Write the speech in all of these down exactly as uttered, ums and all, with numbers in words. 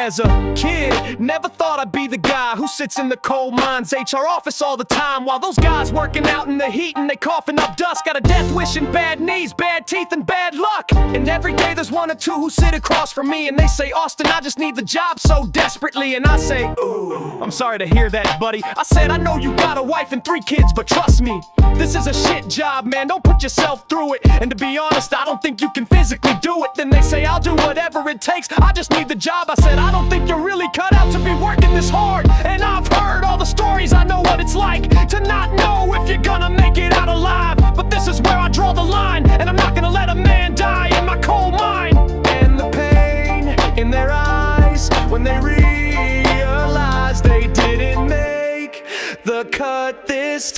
as a kid. Never thought I'd be the guy who sits in the coal mines H R office all the time, while those guys working out in the heat and they coughing up dust. Got a death wish and bad knees, bad teeth and bad luck. And every day there's one or two who sit across from me and they say, Austin, I just need the job so desperately. And I say, ooh, I'm sorry to hear that, buddy. I said, I know you got a wife and three kids, but trust me, this is a shit job, man. Don't put yourself through it. And to be honest, I don't think you can physically do it. Then they say, I'll do whatever it takes, I just need the job. I said, I don't think you're really cut out to be working this hard. And I've heard all the stories, I know what it's like to not know if you're gonna make it out alive. But this is where I draw the line, and I'm not gonna let a man die in my coal mine. And the pain in their eyes when they realize they didn't make the cut this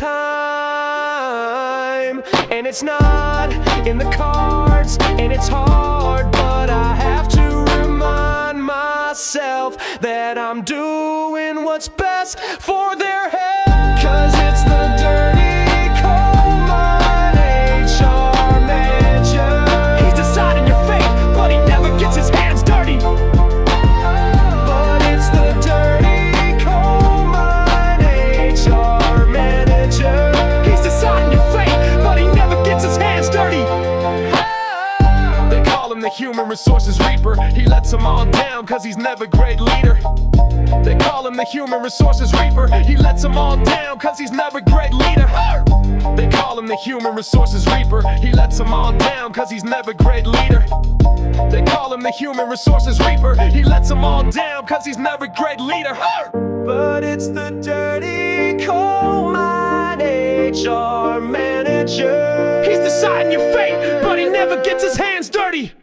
time. And it's not in the cards, and it's hard, but I have to remind myself that I'm doing what's best for their health. Cause it's the dirty coal mine H R manager. He's deciding your fate, but he never gets his hands dirty. But it's the dirty coal mine H R manager. He's deciding your fate, but he never gets his hands dirty. They call him the human resources reaper. He lets them all down cause he's never a great leader. They call him the human resources reaper. He lets them all down cause he's never a great leader. They call him the human resources reaper. He lets them all down cause he's never a great leader. They call him the human resources reaper. He lets them all down cause he's never a great leader. But it's the dirty coal mine H R manager. He's deciding your fate, but he never gets his hands dirty.